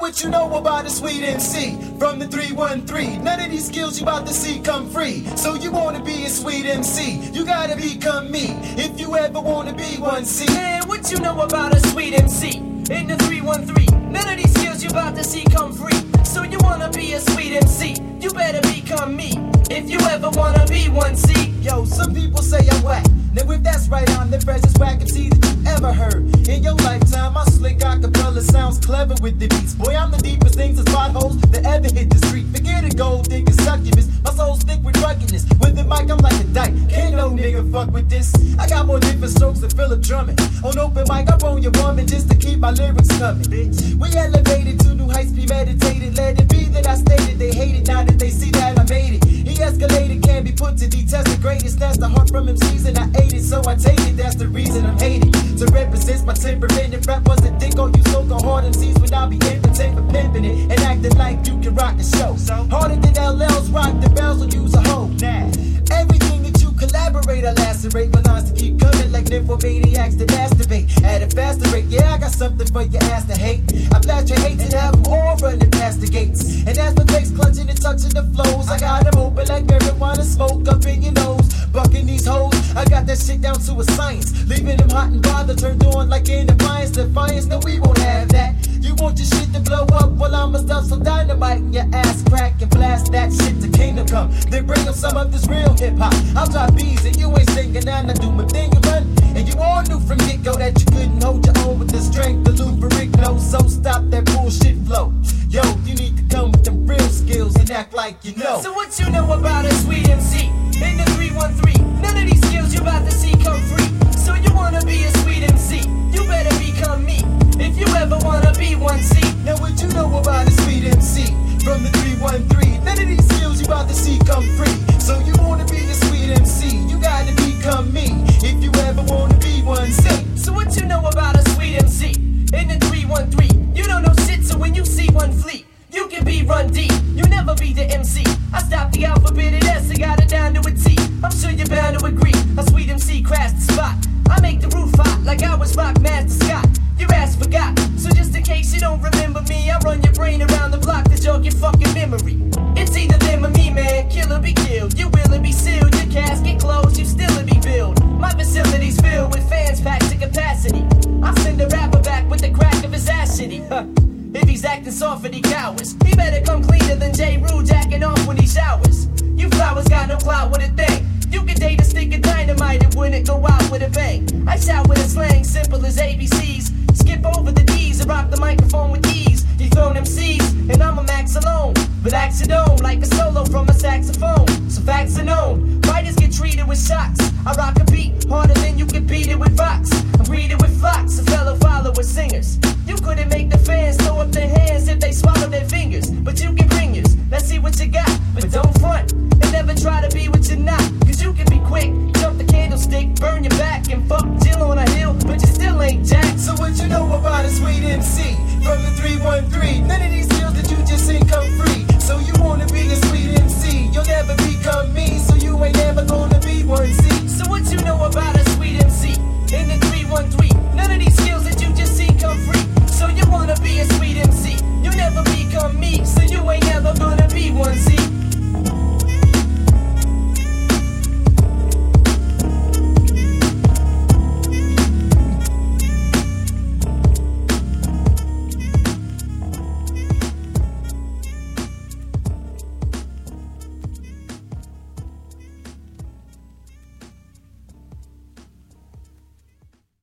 what you know about a sweet MC from the 313. None of these skills you about to see come free. So you wanna be a sweet MC, you gotta become me. If you ever wanna be one, see. Man, what you know about a sweet MC in the 313? None of these skills you about to see come free. So you wanna be a sweet MC, you better become me. If you ever wanna be one, see. Yo, some people say I'm whack. Now if that's right, I'm the freshest whack MC that you ever heard. In your lifetime, my slick acapella sounds clever with the beats. Boy, I'm the deepest things as potholes that ever hit the street. Forget a gold digger succubus, my soul's thick with ruggedness. With the mic, I'm like a dyke, can't no nigga fuck with this. I got more different strokes than Philip Drummond. On open mic, I roll your woman just to keep my lyrics coming, bitch. We elevated to new heights, premeditated. Let it be that I stated they hate it, now that they see that I made it. He escalated, can be put to detest the greatest. That's the heart from MCs and I ate it, so I take it. That's the reason I'm hated. To represent my temperament, if rap was a dick on you, so go hard MCs when I be impotent for pimping it and acting like you can rock the show. Harder than LL's rock, the bells will use a hoe. Nah, everything that you collaborate, I lacerate. My lines to keep coming like nymphomaniacs that masturbate at a faster rate. Yeah, I got something for your ass to hate. I blast your hate and have them all running past the gates. And as the bass clutching and touching the flows, I got them open like marijuana smoke up in your nose. Bucking these hoes, I got that shit down to a science. Leaving them hot and bothered, turned on like in defiance. No, we won't have that. You want your shit to blow up? Well, I'ma stuff some dynamite in your ass crack and blast that shit to Kingdom Come. Then bring up some of this real hip hop. I'll drop beats and you ain't singing, and I do my thing and run. And you all knew from get-go that you couldn't hold your own with the strength of Lou Ferrigno. So stop that bullshit flow. Yo, you need to come with them real skills and act like you know. So what you know about a sweet MC in the 313? None of these skills you about to see come free. So you wanna be a sweet MC, you better become me. If you ever wanna be one, see. Now what you know about a sweet MC from the 313? None of these skills you about to see come free. So you wanna be a sweet MC, you gotta become me. If you ever wanna be one, see. So what you know about a sweet MC in the 313? You don't know shit, so when you see one fleet, you can be Run D, you never be the MC. I stopped the alphabet at S, I got it down to a T. I'm sure you're bound to agree, a sweet MC crashed the spot. I make the roof hot like I was Rock Master Scott. Your ass forgot, so just in case you don't remember me, I run your brain around the block to jog your fucking memory. It's either them or me, man, kill or be killed. You will or be sealed, your casket closed, you still or be billed. My facility's filled with fans packed to capacity. I send a rapper back with the crack of his ass shitty. If he's acting soft for the cowards, he better come cleaner than J. Rue jacking off when he showers. You flowers got no clout with a thing. You could date a stick of dynamite and wouldn't go out with a bang. I shout with a slang simple as ABCs. Skip over the D's and rock the microphone with ease. Dethrone MCs and I'm a max alone. Relax your dome like a solo from a saxophone. So facts are known. Fighters get treated with shocks. I rock a beat harder than you can beat it with rocks. I'm greeted with flocks of fellow follower singers.